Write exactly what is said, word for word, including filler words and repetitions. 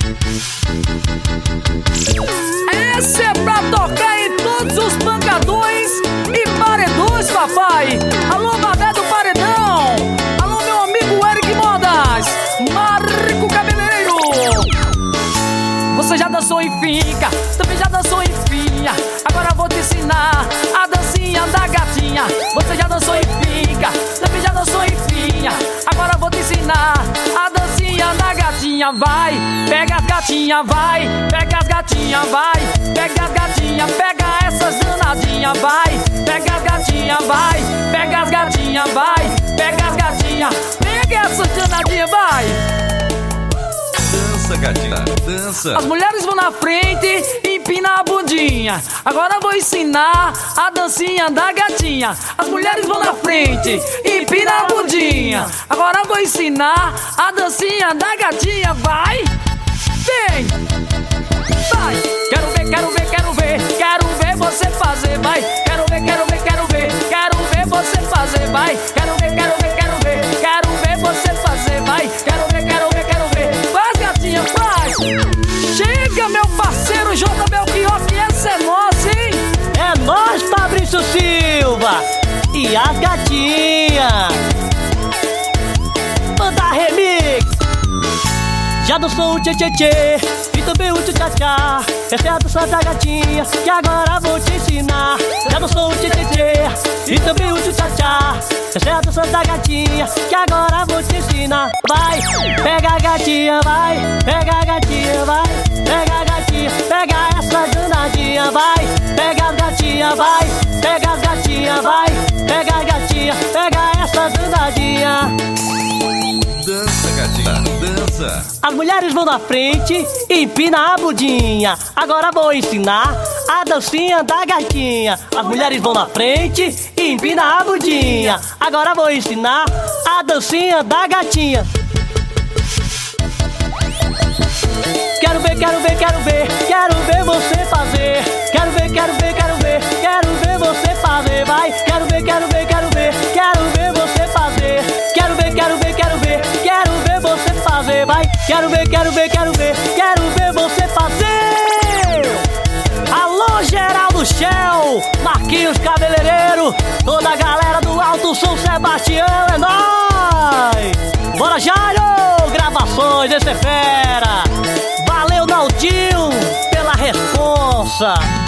Esse é pra tocar em todos os pancadões e paredões, papai. Alô, Badé do Paredão. Alô, meu amigo Eric Modas, Marco Cabeleireiro. Você já dançou em finca, também já dançou em finha. Agora vou te ensinar a dancinha da gatinha. Você já dançou em finca, também já dançou em finha. Agora vou te ensinar a dancinha da gatinha. Vai, pega as gatinhas, vai, pega as gatinhas, vai, pega as gatinhas, pega essas danadinhas, vai, pega as gatinhas, vai, pega as gatinhas, vai, pega as gatinhas, pega essas danadinhas, vai. Dança, gatinha, dança. As mulheres vão na frente e empina a bundinha. Agora vou ensinar a dancinha da gatinha. As mulheres vão na frente e empina a bundinha. Agora vou ensinar a dancinha da gatinha. Vai, vem, vai. Quero ver, quero ver, quero ver, quero ver você fazer. Vai, quero ver, quero ver, quero ver, quero ver você fazer. Vai, quero ver, quero ver, quero ver, quero ver você fazer. Vai, quero ver, quero ver, quero ver. Faz, gatinha, faz. Chega, meu parceiro J. Belchior, que essa é nossa, hein? É nós, Fabrício Silva e as gatinhas. Manda remix. Já dançou o tchê-tchê-tchê e também o tchá-tchá. Essa é a dança da gatinha que agora vou te ensinar. Já dançou o tchê-tchê-tchê e também o tchá-tchá. Essa é a dança da gatinha que agora vou te ensinar. Vai, pega a gatinha, vai, pega a gatinha, vai, pega a gatinha, pega essa danadinha, vai, pega as gatinha, vai, pega as gatinha, vai, pega a gatinha, pega essa danadinha. Dança, gatinha, dança. As mulheres vão na frente e empina a bundinha. Agora vou ensinar a dancinha da gatinha. As mulheres vão na frente e empina a bundinha. Agora vou ensinar a dancinha da gatinha. Quero ver, quero ver, quero ver, quero ver você fazer. Quero ver, quero ver, quero ver, quero ver você fazer. Vai, quero ver, quero ver, quero ver, quero ver você fazer. Quero ver, quero ver, quero ver, quero ver você fazer. Vai, quero ver, quero ver, quero ver, quero ver você fazer. Alô, Geraldo Shell, Marquinhos Cabeleireiro, toda a galera do Alto São Sebastião, é nóis! Bora, Jairo! Gravações, esse é fera! Valeu, Naldinho, pela responsa!